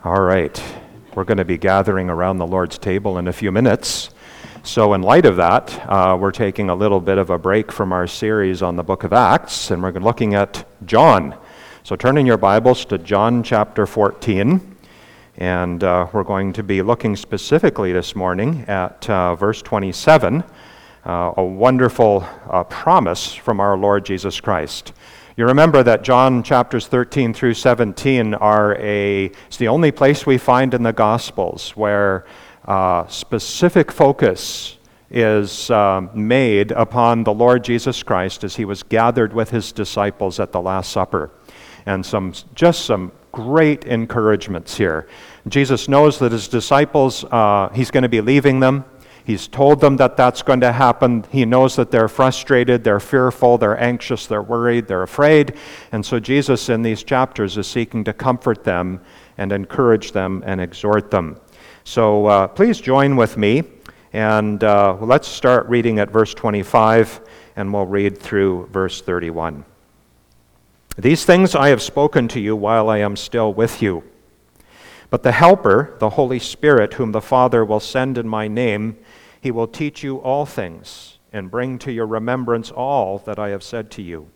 All right, we're going to be gathering around the Lord's table in a few minutes. So in light of that, we're taking a little bit of a break from our series on the book of Acts, and we're looking at John. So turn in your Bibles to John chapter 14, and we're going to be looking specifically this morning at verse 27, a wonderful promise from our Lord Jesus Christ. You remember that John chapters 13 through 17 it's the only place we find in the Gospels where specific focus is made upon the Lord Jesus Christ as he was gathered with his disciples at the Last Supper. And some great encouragements here. Jesus knows that his disciples, he's going to be leaving them. He's told them that that's going to happen. He knows that they're frustrated, they're fearful, they're anxious, they're worried, they're afraid. And so Jesus in these chapters is seeking to comfort them and encourage them and exhort them. So please join with me, and let's start reading at verse 25, and we'll read through verse 31. These things I have spoken to you while I am still with you. But the Helper, the Holy Spirit, whom the Father will send in my name, he will teach you all things and bring to your remembrance all that I have said to you.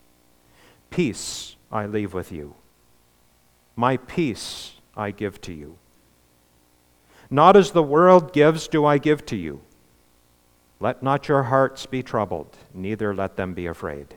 Peace I leave with you. My peace I give to you. Not as the world gives do I give to you. Let not your hearts be troubled, neither let them be afraid.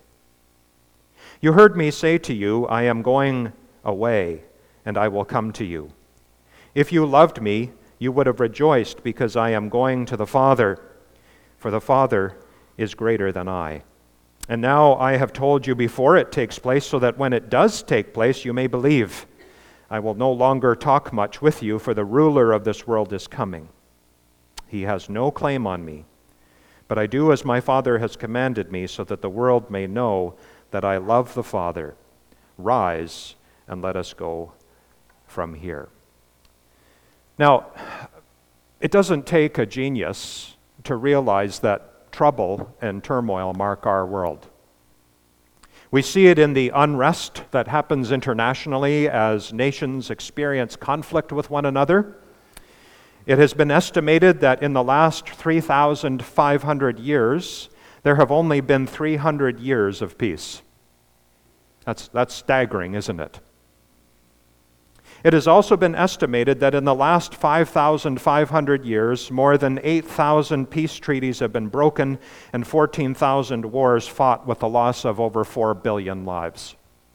You heard me say to you, I am going away, and I will come to you. If you loved me, you would have rejoiced because I am going to the Father, for the Father is greater than I. And now I have told you before it takes place, so that when it does take place, you may believe. I will no longer talk much with you, for the ruler of this world is coming. He has no claim on me, but I do as my Father has commanded me, so that the world may know that I love the Father. Rise and let us go from here. Now, it doesn't take a genius to realize that trouble and turmoil mark our world. We see it in the unrest that happens internationally as nations experience conflict with one another. It has been estimated that in the last 3,500 years, there have only been 300 years of peace. That's staggering, isn't it? It has also been estimated that in the last 5,500 years, more than 8,000 peace treaties have been broken and 14,000 wars fought with the loss of over 4 billion lives.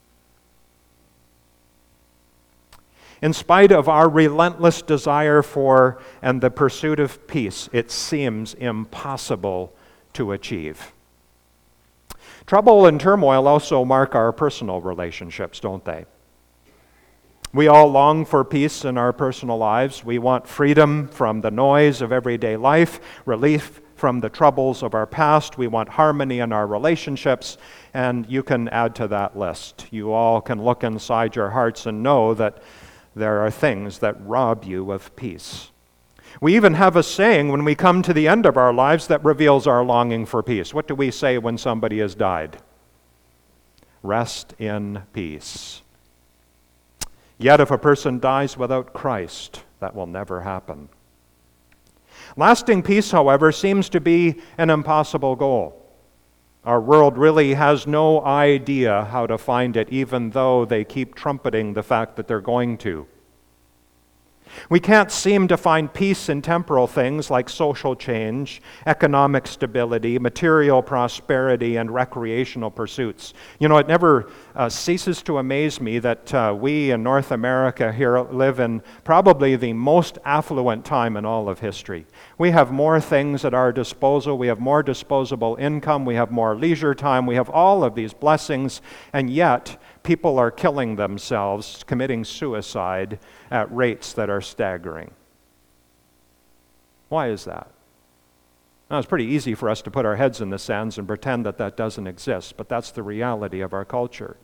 In spite of our relentless desire for and the pursuit of peace, it seems impossible to achieve. Trouble and turmoil also mark our personal relationships, don't they? We all long for peace in our personal lives. We want freedom from the noise of everyday life, relief from the troubles of our past. We want harmony in our relationships, and you can add to that list. You all can look inside your hearts and know that there are things that rob you of peace. We even have a saying when we come to the end of our lives that reveals our longing for peace. What do we say when somebody has died? Rest in peace. Yet if a person dies without Christ, that will never happen. Lasting peace, however, seems to be an impossible goal. Our world really has no idea how to find it, even though they keep trumpeting the fact that they're going to. We can't seem to find peace in temporal things like social change, economic stability, material prosperity, and recreational pursuits. You know, it never ceases to amaze me that we in North America here live in probably the most affluent time in all of history. We have more things at our disposal. We have more disposable income. We have more leisure time. We have all of these blessings, and yet people are killing themselves, committing suicide at rates that are staggering. Why is that? Now, it's pretty easy for us to put our heads in the sands and pretend that that doesn't exist, but that's the reality of our culture.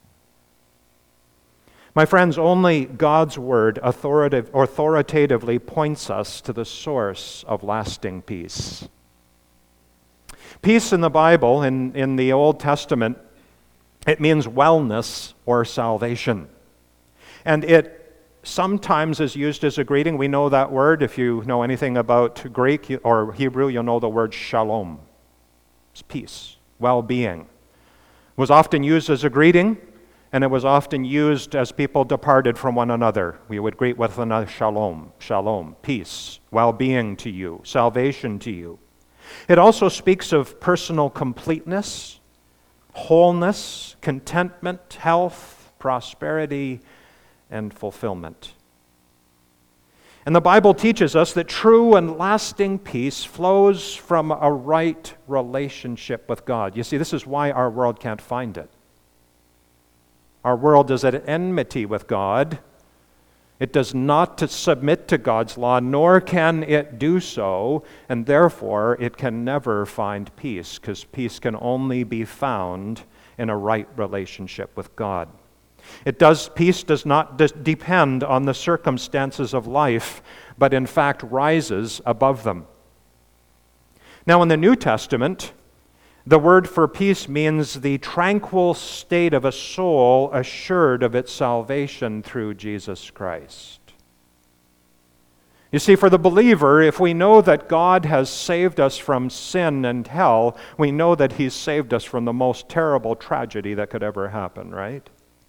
My friends, only God's Word authoritatively points us to the source of lasting peace. Peace in the Bible, in the Old Testament, it means wellness or salvation. And it sometimes is used as a greeting. We know that word. If you know anything about Greek or Hebrew, you'll know the word shalom. It's peace, well-being. It was often used as a greeting, and it was often used as people departed from one another. We would greet with another shalom, shalom, peace, well-being to you, salvation to you. It also speaks of personal completeness, wholeness, contentment, health, prosperity, and fulfillment. And the Bible teaches us that true and lasting peace flows from a right relationship with God. You see, this is why our world can't find it. Our world is at enmity with God. It does not submit to God's law, nor can it do so, and therefore it can never find peace, because peace can only be found in a right relationship with God. Peace does not depend on the circumstances of life, but in fact rises above them. Now in the New Testament, the word for peace means the tranquil state of a soul assured of its salvation through Jesus Christ. You see, for the believer, if we know that God has saved us from sin and hell, we know that He's saved us from the most terrible tragedy that could ever happen, right?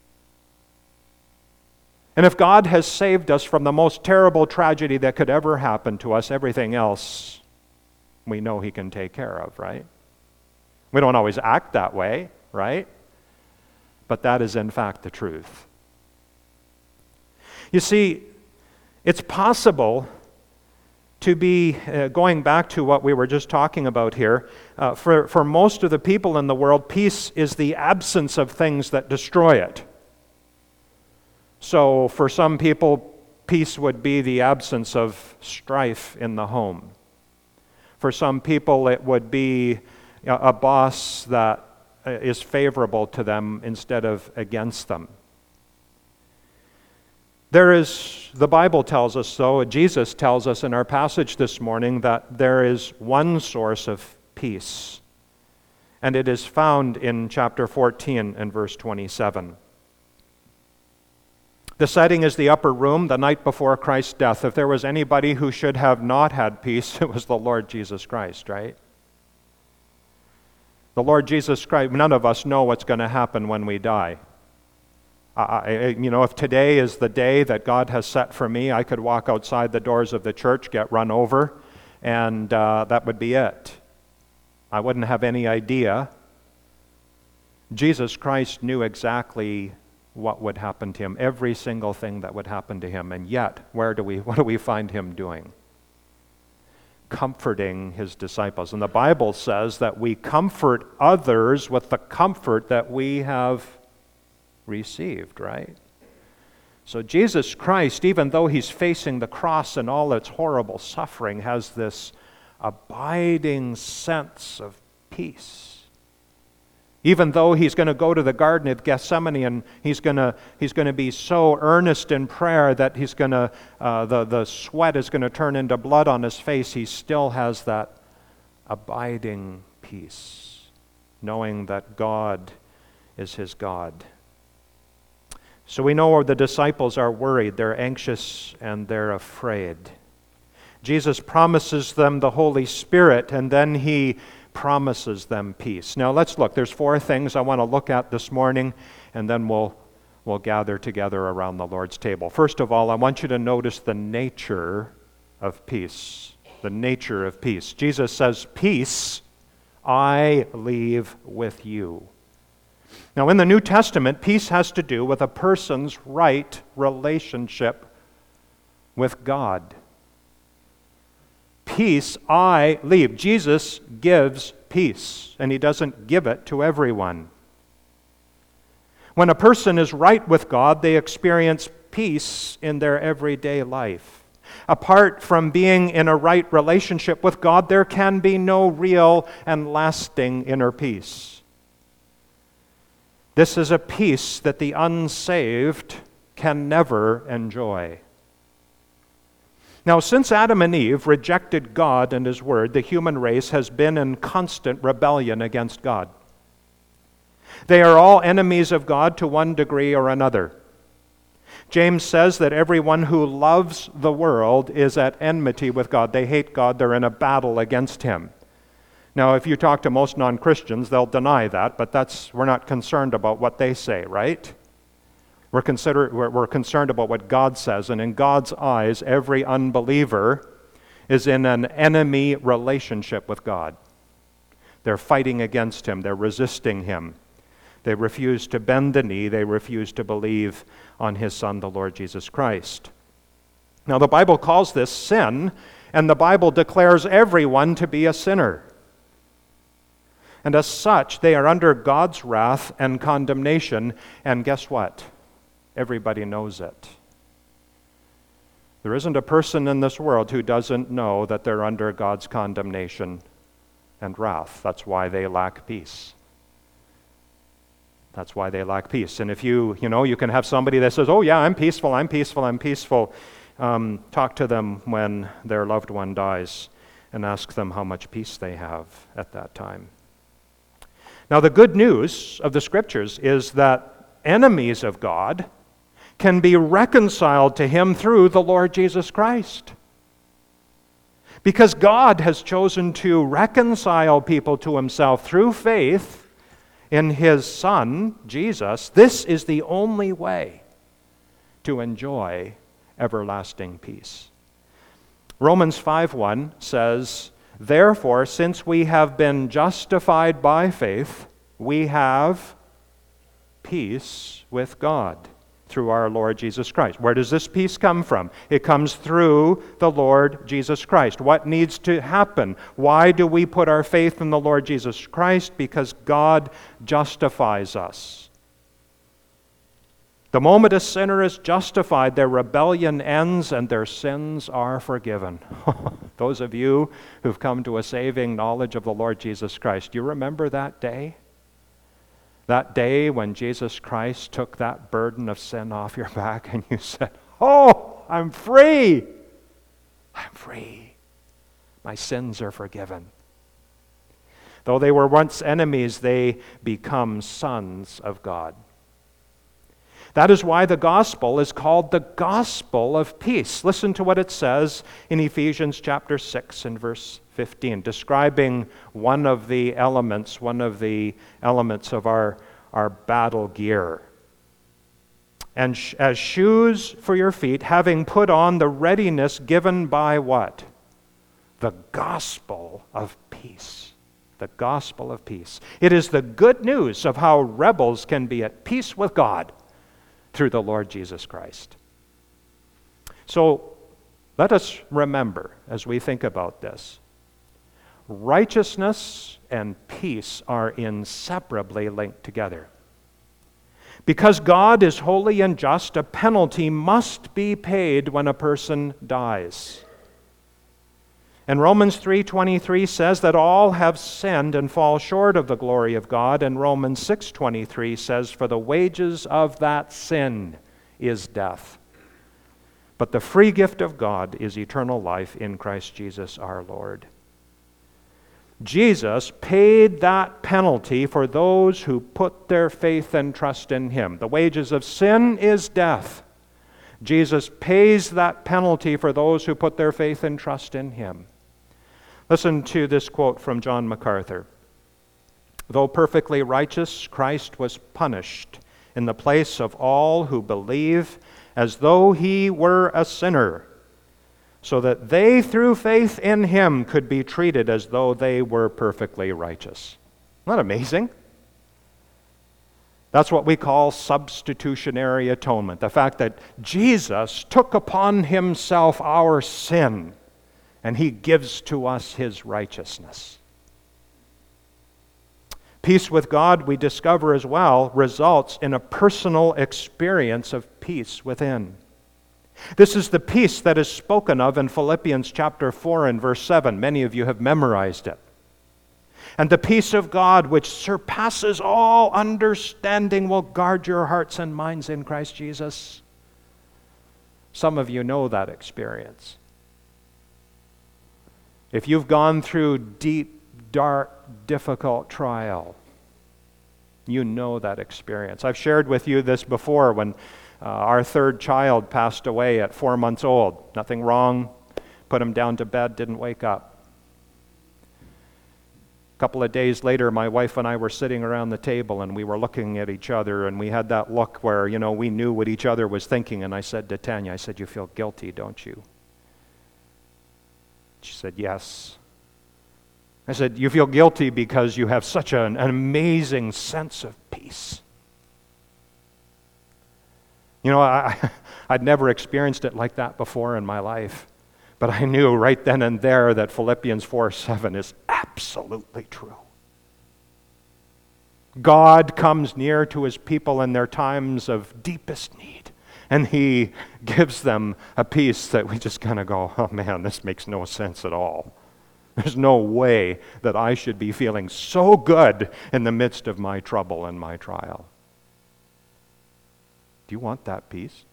And if God has saved us from the most terrible tragedy that could ever happen to us, everything else we know He can take care of, right? We don't always act that way, right? But that is in fact the truth. You see, it's possible to be, going back to what we were just talking about here, for most of the people in the world, peace is the absence of things that destroy it. So for some people, peace would be the absence of strife in the home. For some people, it would be a boss that is favorable to them instead of against them. The Bible tells us so, Jesus tells us in our passage this morning that there is one source of peace, and it is found in chapter 14 and verse 27. The setting is the upper room, the night before Christ's death. If there was anybody who should have not had peace, it was the Lord Jesus Christ, right? The Lord Jesus Christ, none of us know what's going to happen when we die. If today is the day that God has set for me, I could walk outside the doors of the church, get run over, and that would be it. I wouldn't have any idea. Jesus Christ knew exactly what would happen to him, every single thing that would happen to him, and yet, what do we find him doing? Comforting his disciples. And the Bible says that we comfort others with the comfort that we have received, right? So Jesus Christ, even though he's facing the cross and all its horrible suffering, has this abiding sense of peace. Even though he's going to go to the Garden of Gethsemane and he's going to be so earnest in prayer that the sweat is going to turn into blood on his face, he still has that abiding peace, knowing that God is his God. So we know the disciples are worried, they're anxious, and they're afraid. Jesus promises them the Holy Spirit, and then he promises them peace. Now let's look. There's 4 things I want to look at this morning, and then we'll gather together around the Lord's table. First of all, I want you to notice the nature of peace. The nature of peace. Jesus says, "Peace I leave with you." Now in the New Testament, peace has to do with a person's right relationship with God. Peace I leave. Jesus gives peace, and he doesn't give it to everyone. When a person is right with God, they experience peace in their everyday life. Apart from being in a right relationship with God, there can be no real and lasting inner peace. This is a peace that the unsaved can never enjoy. Now, since Adam and Eve rejected God and his word, the human race has been in constant rebellion against God. They are all enemies of God to one degree or another. James says that everyone who loves the world is at enmity with God. They hate God. They're in a battle against Him. Now, if you talk to most non-Christians, they'll deny that, but we're not concerned about what they say, right? We're concerned about what God says, and in God's eyes, every unbeliever is in an enemy relationship with God. They're fighting against Him. They're resisting Him. They refuse to bend the knee. They refuse to believe on His Son, the Lord Jesus Christ. Now, the Bible calls this sin, and the Bible declares everyone to be a sinner. And as such, they are under God's wrath and condemnation, and guess what? Everybody knows it. There isn't a person in this world who doesn't know that they're under God's condemnation and wrath. That's why they lack peace. That's why they lack peace. And if you can have somebody that says, oh yeah, I'm peaceful. Talk to them when their loved one dies and ask them how much peace they have at that time. Now, the good news of the Scriptures is that enemies of God can be reconciled to Him through the Lord Jesus Christ. Because God has chosen to reconcile people to Himself through faith in His Son, Jesus, this is the only way to enjoy everlasting peace. Romans 5:1 says, therefore, since we have been justified by faith, we have peace with God through our Lord Jesus Christ. Where does this peace come from? It comes through the Lord Jesus Christ. What needs to happen? Why do we put our faith in the Lord Jesus Christ? Because God justifies us. The moment a sinner is justified, their rebellion ends and their sins are forgiven. Those of you who've come to a saving knowledge of the Lord Jesus Christ, do you remember that day? That day when Jesus Christ took that burden of sin off your back and you said, oh, I'm free. I'm free. My sins are forgiven. Though they were once enemies, they become sons of God. That is why the gospel is called the gospel of peace. Listen to what it says in Ephesians chapter 6 and verse 15, describing one of the elements of our battle gear. And as shoes for your feet, having put on the readiness given by what? The gospel of peace. The gospel of peace. It is the good news of how rebels can be at peace with God through the Lord Jesus Christ. So let us remember as we think about this, righteousness and peace are inseparably linked together. Because God is holy and just, a penalty must be paid when a person dies. And Romans 3:23 says that all have sinned and fall short of the glory of God. And Romans 6:23 says, for the wages of that sin is death. But the free gift of God is eternal life in Christ Jesus our Lord. Jesus paid that penalty for those who put their faith and trust in Him. The wages of sin is death. Jesus pays that penalty for those who put their faith and trust in Him. Listen to this quote from John MacArthur. Though perfectly righteous, Christ was punished in the place of all who believe as though He were a sinner, so that they through faith in Him could be treated as though they were perfectly righteous. Isn't that amazing? That's what we call substitutionary atonement. The fact that Jesus took upon Himself our sin and He gives to us His righteousness. Peace with God, we discover as well, results in a personal experience of peace within. This is the peace that is spoken of in Philippians chapter 4 and verse 7. Many of you have memorized it. And the peace of God, which surpasses all understanding, will guard your hearts and minds in Christ Jesus. Some of you know that experience. If you've gone through deep, dark, difficult trial, you know that experience. I've shared with you this before when Our third child passed away at 4 months old. Nothing wrong. Put him down to bed, didn't wake up. A couple of days later, my wife and I were sitting around the table and we were looking at each other, and we had that look where, we knew what each other was thinking. And I said to Tanya, I said, "You feel guilty, don't you?" She said, "Yes." I said, "You feel guilty because you have such an amazing sense of peace." I'd never experienced it like that before in my life. But I knew right then and there that Philippians 4:7 is absolutely true. God comes near to his people in their times of deepest need, and he gives them a peace that we just kind of go, "Oh man, this makes no sense at all. There's no way that I should be feeling so good in the midst of my trouble and my trial." Do you want that peace?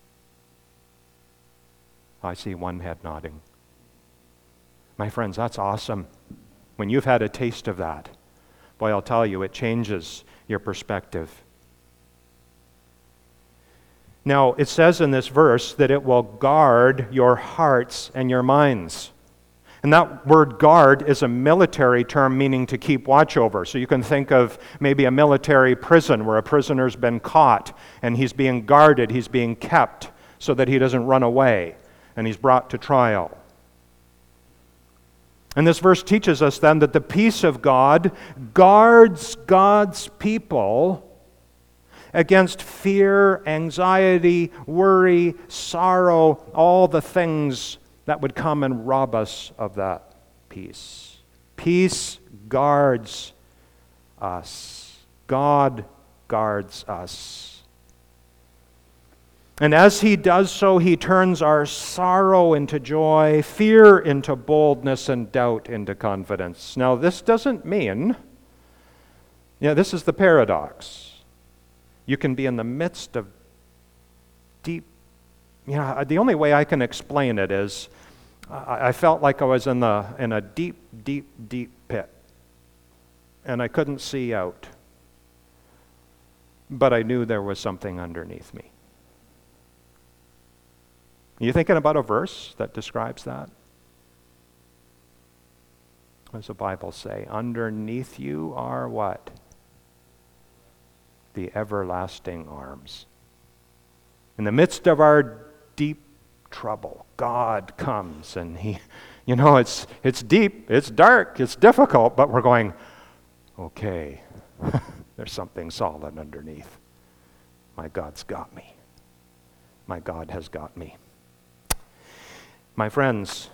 I see one head nodding. My friends, that's awesome. When you've had a taste of that, boy, I'll tell you, it changes your perspective. Now, it says in this verse that it will guard your hearts and your minds. And that word guard is a military term meaning to keep watch over. So you can think of maybe a military prison where a prisoner's been caught and he's being guarded, he's being kept so that he doesn't run away, and he's brought to trial. And this verse teaches us then that the peace of God guards God's people against fear, anxiety, worry, sorrow, all the things that would come and rob us of that peace. Peace guards us. God guards us. And as he does so, he turns our sorrow into joy, fear into boldness, and doubt into confidence. Now, this doesn't mean, this is the paradox. You can be in the midst of deep, the only way I can explain it is I felt like I was in a deep, deep, deep pit, and I couldn't see out, but I knew there was something underneath me. Are you thinking about a verse that describes that? What does the Bible say? Underneath you are what? The everlasting arms. In the midst of our deep trouble, God comes and he, it's deep, it's dark, it's difficult, but we're going, okay, there's something solid underneath. My God's got me. My God has got me. My friends,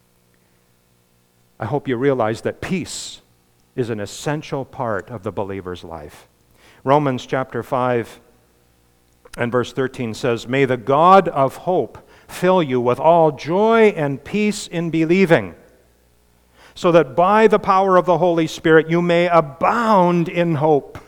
I hope you realize that peace is an essential part of the believer's life. Romans chapter 5 and verse 13 says, "May the God of hope fill you with all joy and peace in believing, so that by the power of the Holy Spirit you may abound in hope."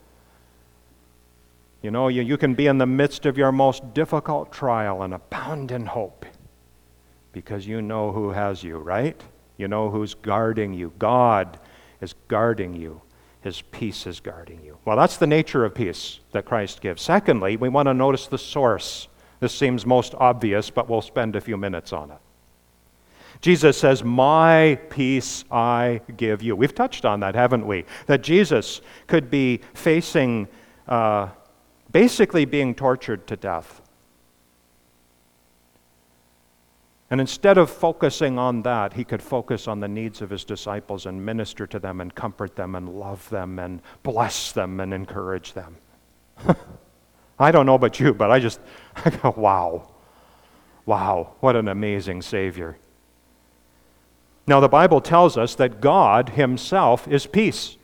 You can be in the midst of your most difficult trial and abound in hope. Because you know who has you, right? You know who's guarding you. God is guarding you. His peace is guarding you. Well, that's the nature of peace that Christ gives. Secondly, we want to notice the source. This seems most obvious, but we'll spend a few minutes on it. Jesus says, "My peace I give you." We've touched on that, haven't we? That Jesus could be facing, basically being tortured to death. And instead of focusing on that, he could focus on the needs of his disciples and minister to them and comfort them and love them and bless them and encourage them. I don't know about you, but I go, wow. Wow, what an amazing Savior. Now, the Bible tells us that God himself is peace.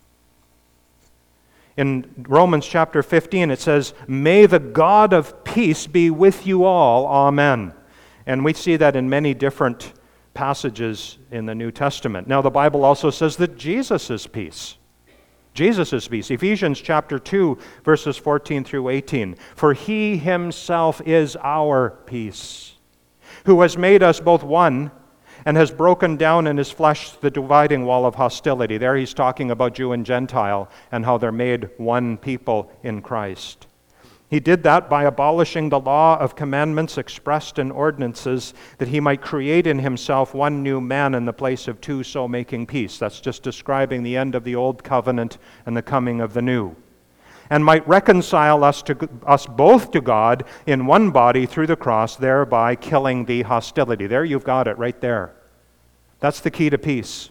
In Romans chapter 15, it says, "May the God of peace be with you all. Amen." And we see that in many different passages in the New Testament. Now, the Bible also says that Jesus is peace. Jesus is peace. Ephesians chapter 2, verses 14 through 18. "For he himself is our peace, who has made us both one and has broken down in his flesh the dividing wall of hostility." There he's talking about Jew and Gentile and how they're made one people in Christ. He did that by abolishing the law of commandments expressed in ordinances, that he might create in himself one new man in the place of two, so making peace. That's just describing the end of the old covenant and the coming of the new. And might reconcile us both to God in one body through the cross, thereby killing the hostility. There you've got it right there. That's the key to peace.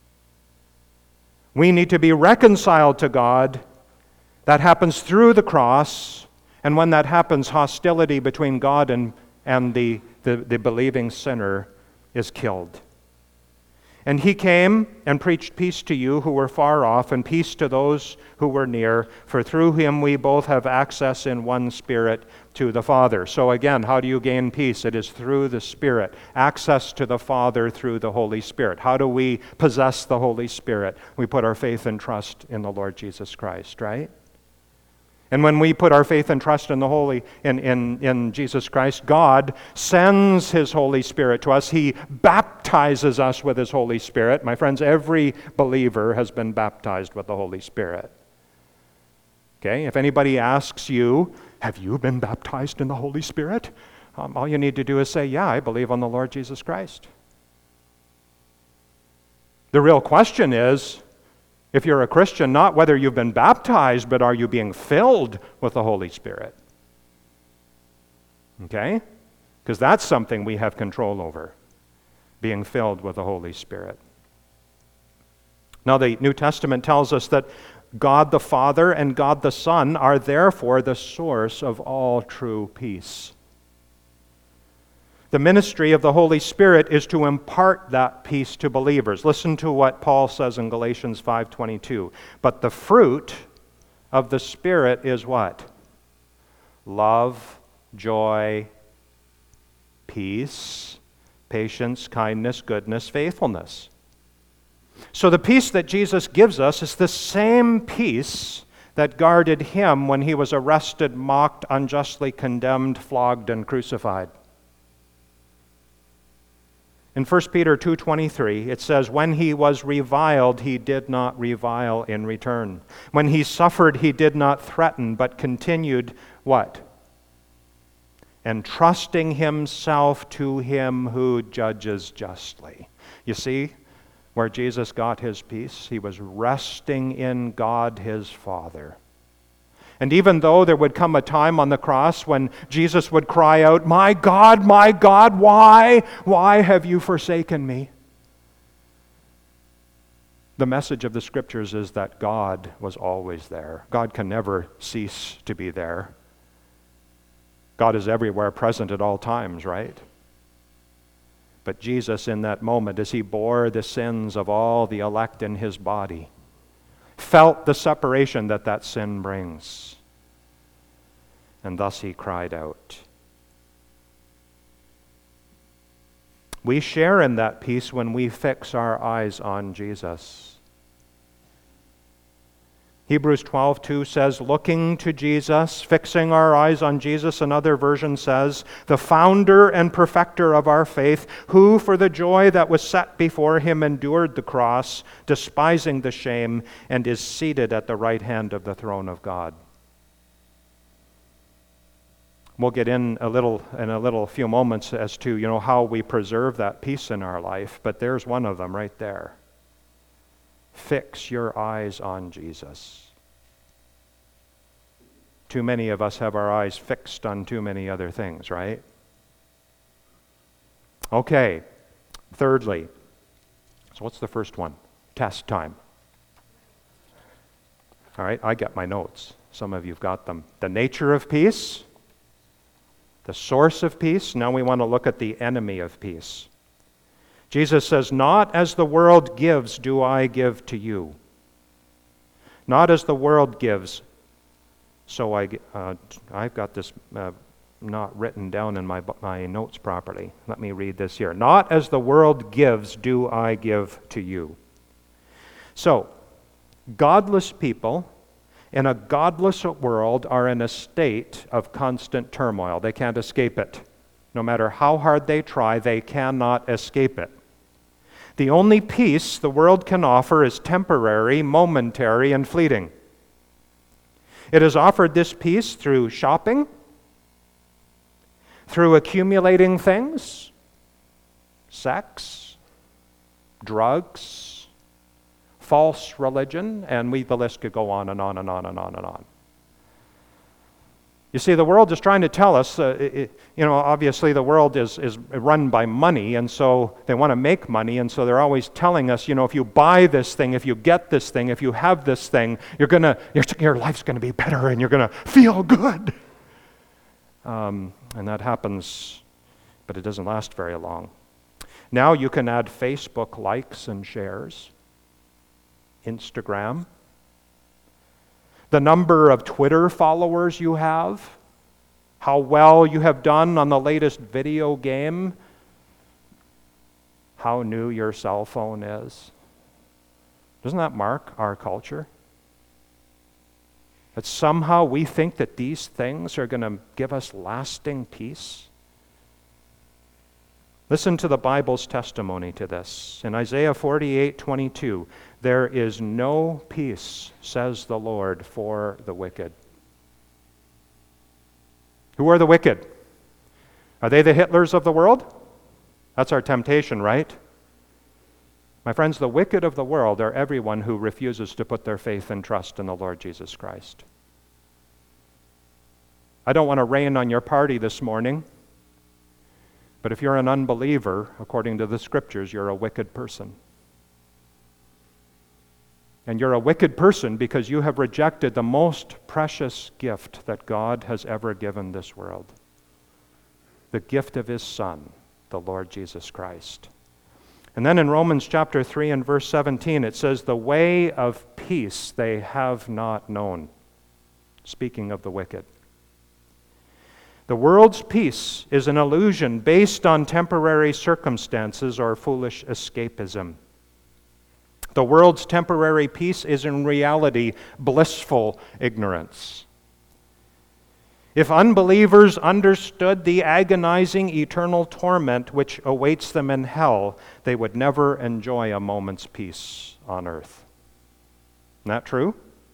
We need to be reconciled to God. That happens through the cross. And when that happens, hostility between God and the believing sinner is killed. And he came and preached peace to you who were far off, and peace to those who were near, for through him we both have access in one Spirit to the Father. So again, how do you gain peace? It is through the Spirit. Access to the Father through the Holy Spirit. How do we possess the Holy Spirit? We put our faith and trust in the Lord Jesus Christ, right? And when we put our faith and trust in in Jesus Christ, God sends His Holy Spirit to us. He baptizes us with His Holy Spirit. My friends, every believer has been baptized with the Holy Spirit. Okay? If anybody asks you, have you been baptized in the Holy Spirit? All you need to do is say, yeah, I believe on the Lord Jesus Christ. The real question is, if you're a Christian, not whether you've been baptized, but are you being filled with the Holy Spirit? Okay? Because that's something we have control over, being filled with the Holy Spirit. Now, the New Testament tells us that God the Father and God the Son are therefore the source of all true peace. The ministry of the Holy Spirit is to impart that peace to believers. Listen to what Paul says in Galatians 5:22. But the fruit of the Spirit is what? Love, joy, peace, patience, kindness, goodness, faithfulness. So the peace that Jesus gives us is the same peace that guarded him when he was arrested, mocked, unjustly condemned, flogged, and crucified. In 1 Peter 2:23, it says, when he was reviled, he did not revile in return. When he suffered, he did not threaten, but continued what? Entrusting himself to him who judges justly. You see where Jesus got his peace? He was resting in God his Father. And even though there would come a time on the cross when Jesus would cry out, my God, why have you forsaken me? The message of the Scriptures is that God was always there. God can never cease to be there. God is everywhere, present at all times, right? But Jesus, in that moment, as he bore the sins of all the elect in his body, felt the separation that sin brings. And thus he cried out. We share in that peace when we fix our eyes on Jesus. Hebrews 12:2 says, looking to Jesus, fixing our eyes on Jesus. Another version says, the founder and perfecter of our faith, who for the joy that was set before him endured the cross, despising the shame, and is seated at the right hand of the throne of God. We'll get in a few moments as to, how we preserve that peace in our life, but there's one of them right there. Fix your eyes on Jesus. Too many of us have our eyes fixed on too many other things, right? Okay, thirdly. So what's the first one? Test time. All right, I got my notes. Some of you've got them. The nature of peace, the source of peace. Now we want to look at the enemy of peace. Jesus says, not as the world gives do I give to you. Not as the world gives. So I've got this not written down in my notes properly. Let me read this here. Not as the world gives do I give to you. So, godless people in a godless world are in a state of constant turmoil. They can't escape it. No matter how hard they try, they cannot escape it. The only peace the world can offer is temporary, momentary, and fleeting. It has offered this peace through shopping, through accumulating things, sex, drugs, false religion, and the list could go on and on and on and on and on. You see, the world is trying to tell us, obviously the world is run by money, and so they want to make money, and so they're always telling us, if you buy this thing, if you get this thing, if you have this thing, your life's going to be better, and you're going to feel good. And that happens, but it doesn't last very long. Now you can add Facebook likes and shares, Instagram, the number of Twitter followers you have, how well you have done on the latest video game, how new your cell phone is. Doesn't that mark our culture? That somehow we think that these things are going to give us lasting peace? Listen to the Bible's testimony to this. In Isaiah 48:22, there is no peace, says the Lord, for the wicked. Who are the wicked? Are they the Hitlers of the world? That's our temptation, right? My friends, the wicked of the world are everyone who refuses to put their faith and trust in the Lord Jesus Christ. I don't want to rain on your party this morning, but if you're an unbeliever, according to the Scriptures, you're a wicked person. And you're a wicked person because you have rejected the most precious gift that God has ever given this world. The gift of His Son, the Lord Jesus Christ. And then in Romans chapter 3 and verse 17, it says, the way of peace they have not known. Speaking of the wicked. The world's peace is an illusion based on temporary circumstances or foolish escapism. The world's temporary peace is in reality blissful ignorance. If unbelievers understood the agonizing eternal torment which awaits them in hell, they would never enjoy a moment's peace on earth. Isn't that true?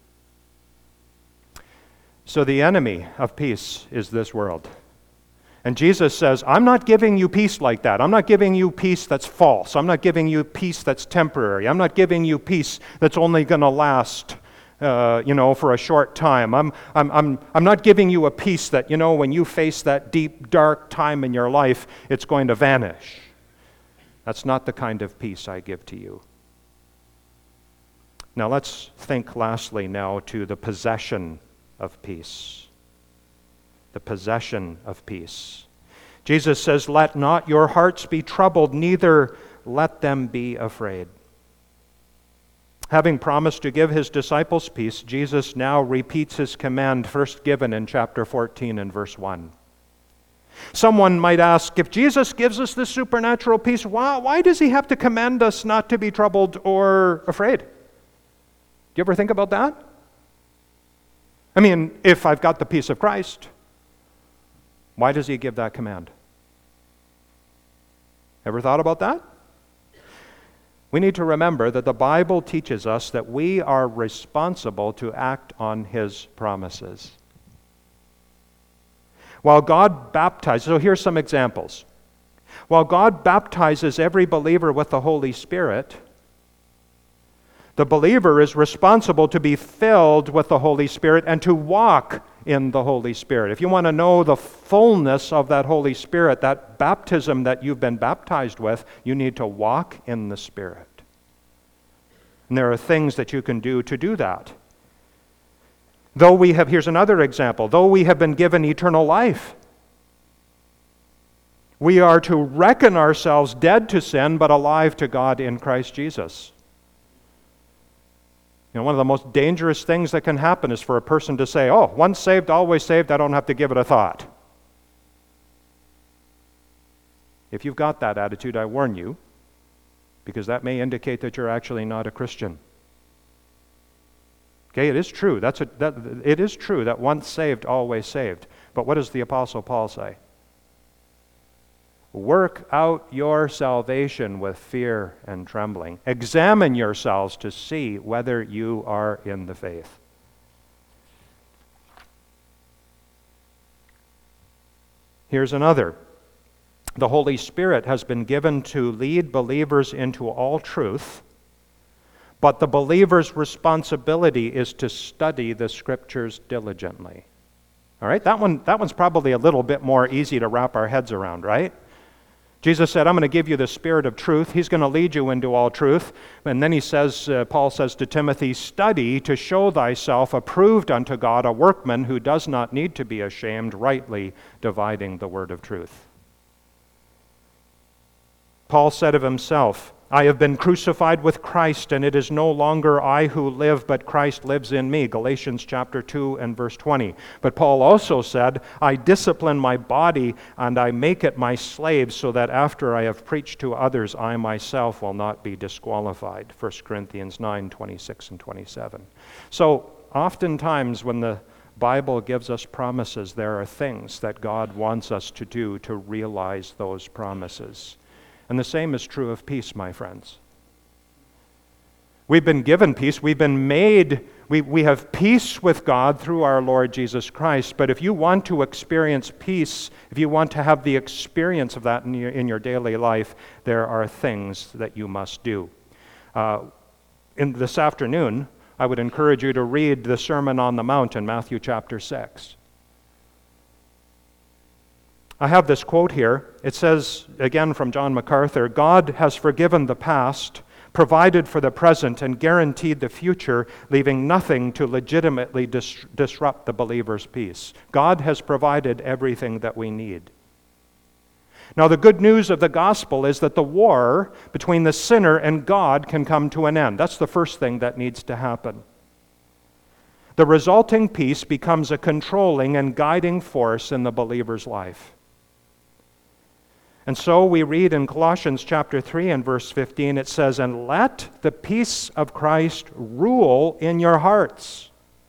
So the enemy of peace is this world. And Jesus says, I'm not giving you peace like that. I'm not giving you peace that's false. I'm not giving you peace that's temporary. I'm not giving you peace that's only going to last, for a short time. I'm not giving you a peace that, when you face that deep, dark time in your life, it's going to vanish. That's not the kind of peace I give to you. Now let's think lastly now to the possession of peace. The possession of peace. Jesus says, let not your hearts be troubled, neither let them be afraid. Having promised to give His disciples peace, Jesus now repeats His command first given in chapter 14 and verse 1. Someone might ask, if Jesus gives us this supernatural peace, why does He have to command us not to be troubled or afraid? Do you ever think about that? I mean, if I've got the peace of Christ, why does He give that command? Ever thought about that? We need to remember that the Bible teaches us that we are responsible to act on His promises. While God baptizes, so here's some examples. While God baptizes every believer with the Holy Spirit, the believer is responsible to be filled with the Holy Spirit and to walk in the Holy Spirit. If you want to know the fullness of that Holy Spirit, that baptism that you've been baptized with, you need to walk in the Spirit. And there are things that you can do to do that. Here's another example, though we have been given eternal life, we are to reckon ourselves dead to sin, but alive to God in Christ Jesus. One of the most dangerous things that can happen is for a person to say, once saved, always saved, I don't have to give it a thought. If you've got that attitude, I warn you, because that may indicate that you're actually not a Christian. Okay, it is true. It is true that once saved, always saved. But what does the Apostle Paul say? Work out your salvation with fear and trembling. Examine yourselves to see whether you are in the faith. Here's another. The Holy Spirit has been given to lead believers into all truth, but the believer's responsibility is to study the Scriptures diligently. All right, that one's probably a little bit more easy to wrap our heads around, right? Jesus said, I'm going to give you the Spirit of truth. He's going to lead you into all truth. And then he says, Paul says to Timothy, study to show thyself approved unto God, a workman who does not need to be ashamed, rightly dividing the word of truth. Paul said of himself, I have been crucified with Christ, and it is no longer I who live, but Christ lives in me. Galatians chapter 2 and verse 20. But Paul also said, I discipline my body, and I make it my slave, so that after I have preached to others, I myself will not be disqualified. 1 Corinthians 9, 26 and 27. So, oftentimes when the Bible gives us promises, there are things that God wants us to do to realize those promises. And the same is true of peace, my friends. We've been given peace. We've been made, we have peace with God through our Lord Jesus Christ. But if you want to experience peace, if you want to have the experience of that in your daily life, there are things that you must do. In this afternoon, I would encourage you to read the Sermon on the Mount in Matthew chapter 6. I have this quote here. It says, again from John MacArthur, God has forgiven the past, provided for the present, and guaranteed the future, leaving nothing to legitimately disrupt the believer's peace. God has provided everything that we need. Now, the good news of the gospel is that the war between the sinner and God can come to an end. That's the first thing that needs to happen. The resulting peace becomes a controlling and guiding force in the believer's life. And so we read in Colossians chapter 3 and verse 15, it says, and let the peace of Christ rule in your hearts,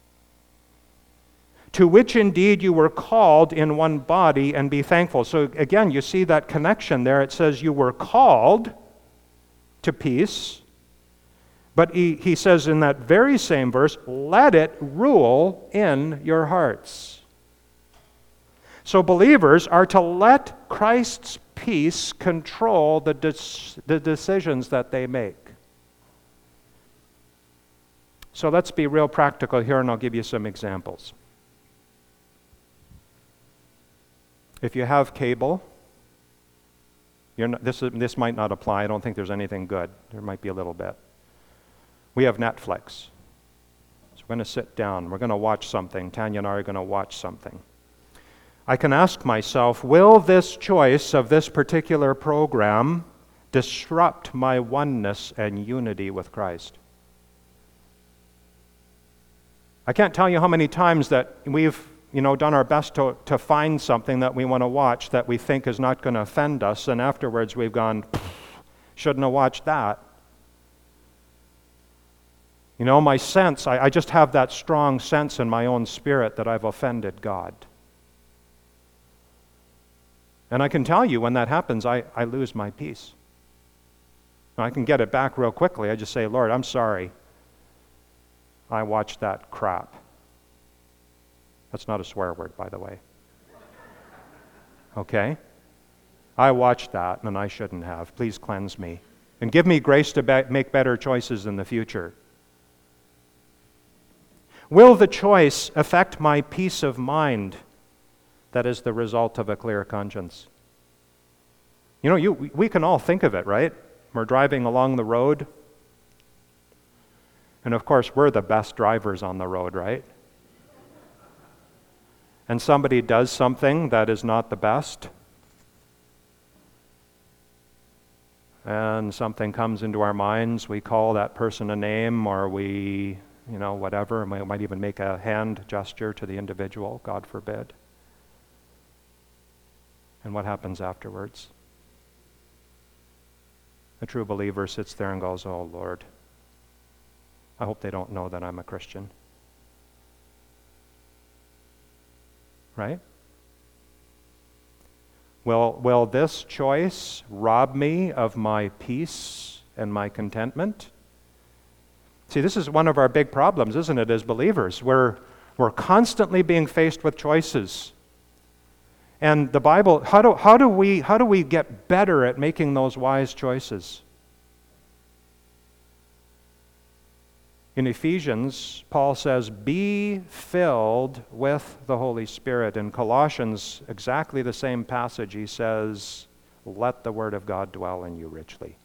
to which indeed you were called in one body, and be thankful. So again, you see that connection there. It says you were called to peace, but he says in that very same verse, let it rule in your hearts. So believers are to let Christ's peace control the decisions that they make. So let's be real practical here, and I'll give you some examples. If you have cable, this might not apply. I don't think there's anything good. There might be a little bit. We have Netflix. So we're going to sit down. We're going to watch something. Tanya and I are going to watch something. I can ask myself, will this choice of this particular program disrupt my oneness and unity with Christ? I can't tell you how many times that we've done our best to find something that we want to watch that we think is not going to offend us, and afterwards we've gone, shouldn't have watched that. My sense, I just have that strong sense in my own spirit that I've offended God. And I can tell you when that happens, I lose my peace. I can get it back real quickly. I just say, Lord, I'm sorry. I watched that crap. That's not a swear word, by the way. Okay? I watched that, and I shouldn't have. Please cleanse me. And give me grace to make better choices in the future. Will the choice affect my peace of mind that is the result of a clear conscience? We can all think of it, right? We're driving along the road. And of course, we're the best drivers on the road, right? And somebody does something that is not the best. And something comes into our minds. We call that person a name, or we, whatever. We might even make a hand gesture to the individual, God forbid. And what happens afterwards? A true believer sits there and goes, oh, Lord, I hope they don't know that I'm a Christian. Right? Will this choice rob me of my peace and my contentment? See, this is one of our big problems, isn't it, as believers? We're constantly being faced with choices. And the Bible, how do we get better at making those wise choices? In Ephesians, Paul says, be filled with the Holy Spirit. In Colossians, exactly the same passage, he says, let the Word of God dwell in you richly.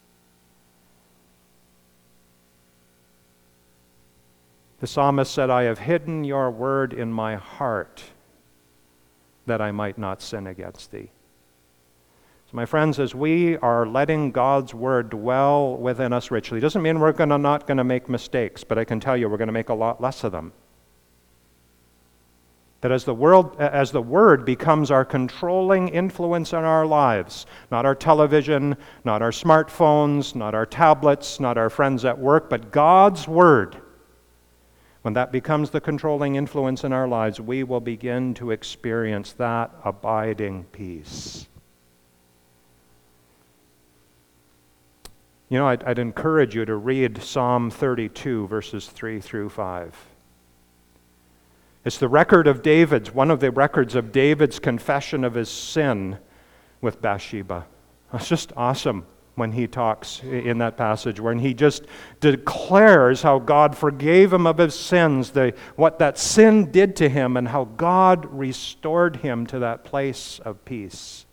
The psalmist said, I have hidden your word in my heart that I might not sin against thee. So my friends, as we are letting God's word dwell within us richly, doesn't mean we're not going to make mistakes, but I can tell you we're going to make a lot less of them. That as the word becomes our controlling influence in our lives, not our television, not our smartphones, not our tablets, not our friends at work, but God's word, when that becomes the controlling influence in our lives, we will begin to experience that abiding peace. You know, I'd encourage you to read Psalm 32, verses 3 through 5. It's the record of David's, one of the records of David's confession of his sin with Bathsheba. It's just awesome when he talks in that passage, when he just declares how God forgave him of his sins, what that sin did to him, and how God restored him to that place of peace.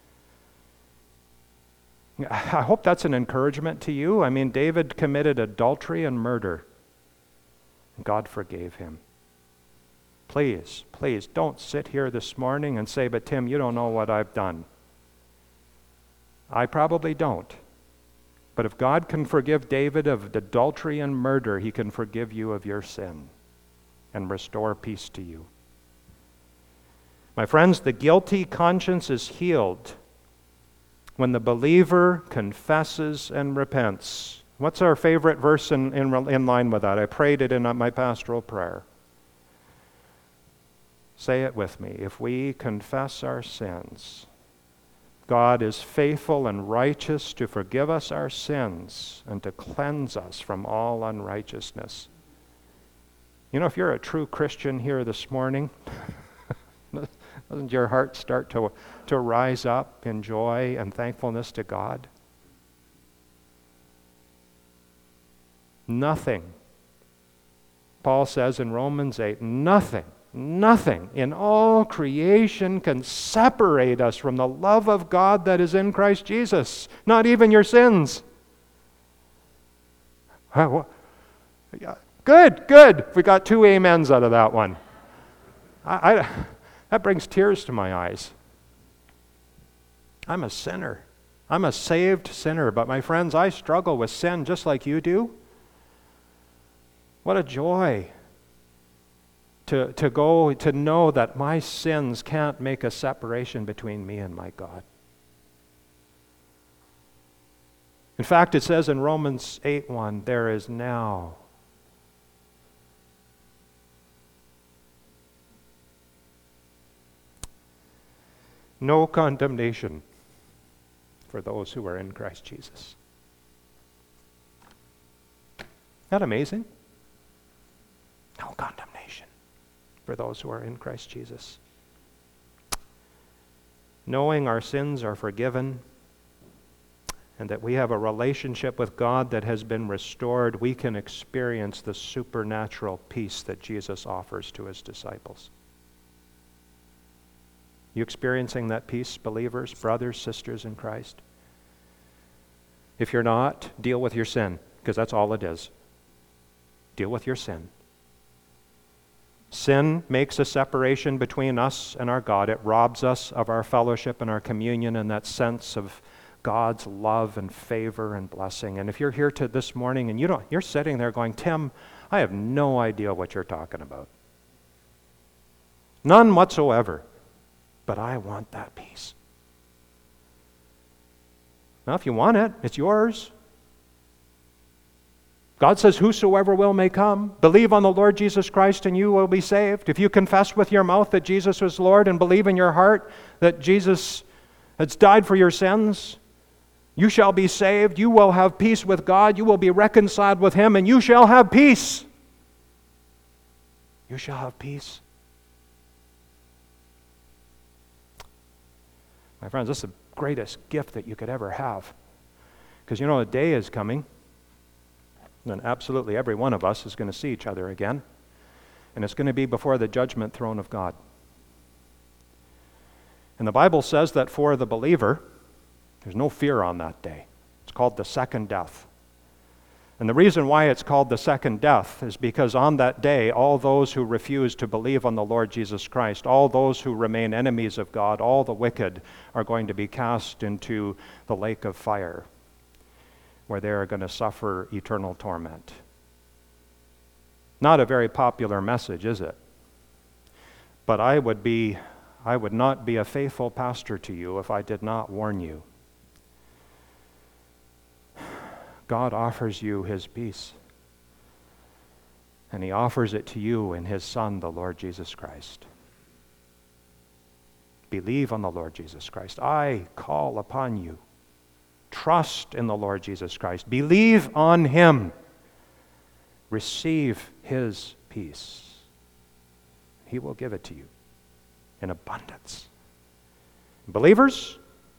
I hope that's an encouragement to you. I mean, David committed adultery and murder. God forgave him. Please, please don't sit here this morning and say, but Tim, you don't know what I've done. I probably don't. But if God can forgive David of adultery and murder, he can forgive you of your sin and restore peace to you. My friends, the guilty conscience is healed when the believer confesses and repents. What's our favorite verse in line with that? I prayed it in my pastoral prayer. Say it with me. If we confess our sins, God is faithful and righteous to forgive us our sins and to cleanse us from all unrighteousness. You know, if you're a true Christian here this morning, doesn't your heart start to rise up in joy and thankfulness to God? Nothing, Paul says in Romans 8, nothing in all creation can separate us from the love of God that is in Christ Jesus, not even your sins. Good. We got 2 amens out of that one. That brings tears to my eyes. I'm a sinner. I'm a saved sinner, but my friends, I struggle with sin just like you do. What a joy to know that my sins can't make a separation between me and my God. In fact, it says in Romans 8:1, there is now no condemnation for those who are in Christ Jesus. Isn't that amazing? No condemnation for those who are in Christ Jesus. Knowing our sins are forgiven and that we have a relationship with God that has been restored, we can experience the supernatural peace that Jesus offers to his disciples. You experiencing that peace, believers, brothers, sisters in Christ? If you're not, deal with your sin, because that's all it is. Deal with your sin. Sin makes a separation between us and our God. It robs us of our fellowship and our communion and that sense of God's love and favor and blessing. And if you're here this morning and you're sitting there going, Tim, I have no idea what you're talking about. None whatsoever. But I want that peace. Now, if you want it, it's yours. God says, whosoever will may come. Believe on the Lord Jesus Christ and you will be saved. If you confess with your mouth that Jesus is Lord and believe in your heart that Jesus has died for your sins, you shall be saved. You will have peace with God. You will be reconciled with him and you shall have peace. You shall have peace. My friends, this is the greatest gift that you could ever have. Because a day is coming when absolutely every one of us is going to see each other again. And it's going to be before the judgment throne of God. And the Bible says that for the believer, there's no fear on that day. It's called the second death. And the reason why it's called the second death is because on that day, all those who refuse to believe on the Lord Jesus Christ, all those who remain enemies of God, all the wicked are going to be cast into the lake of fire, where they are going to suffer eternal torment. Not a very popular message, is it? But I would not be a faithful pastor to you if I did not warn you. God offers you his peace. And he offers it to you in his Son, the Lord Jesus Christ. Believe on the Lord Jesus Christ. I call upon you. Trust in the Lord Jesus Christ. Believe on him. Receive his peace. He will give it to you in abundance. Believers,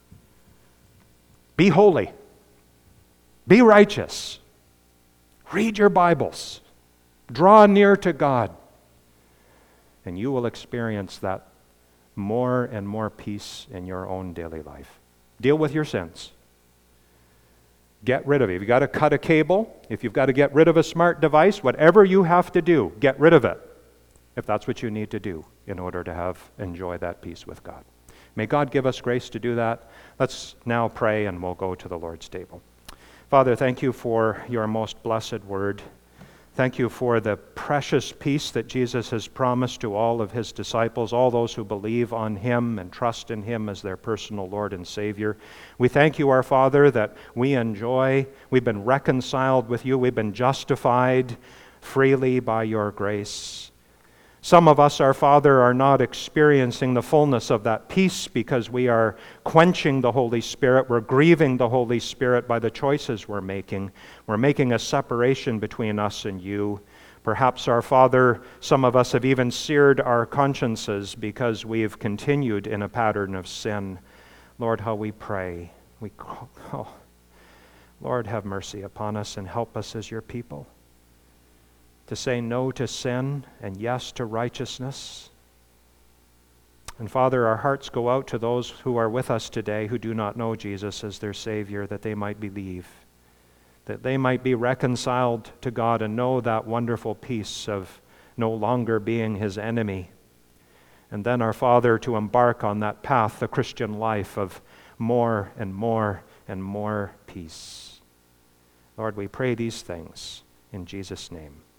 be holy. Be righteous. Read your Bibles. Draw near to God. And you will experience that more and more peace in your own daily life. Deal with your sins. Get rid of it. If you've got to cut a cable, if you've got to get rid of a smart device, whatever you have to do, get rid of it. If that's what you need to do in order to enjoy that peace with God. May God give us grace to do that. Let's now pray and we'll go to the Lord's table. Father, thank you for your most blessed word. Thank you for the precious peace that Jesus has promised to all of his disciples, all those who believe on him and trust in him as their personal Lord and Savior. We thank you, our Father, that we've been reconciled with you, we've been justified freely by your grace. Some of us, our Father, are not experiencing the fullness of that peace because we are quenching the Holy Spirit. We're grieving the Holy Spirit by the choices we're making. We're making a separation between us and you. Perhaps, our Father, some of us have even seared our consciences because we've continued in a pattern of sin. Lord, how we pray. Lord, have mercy upon us and help us as your people to say no to sin and yes to righteousness. And Father, our hearts go out to those who are with us today who do not know Jesus as their Savior, that they might believe, that they might be reconciled to God and know that wonderful peace of no longer being his enemy. And then, our Father, to embark on that path, the Christian life of more and more and more peace. Lord, we pray these things in Jesus' name.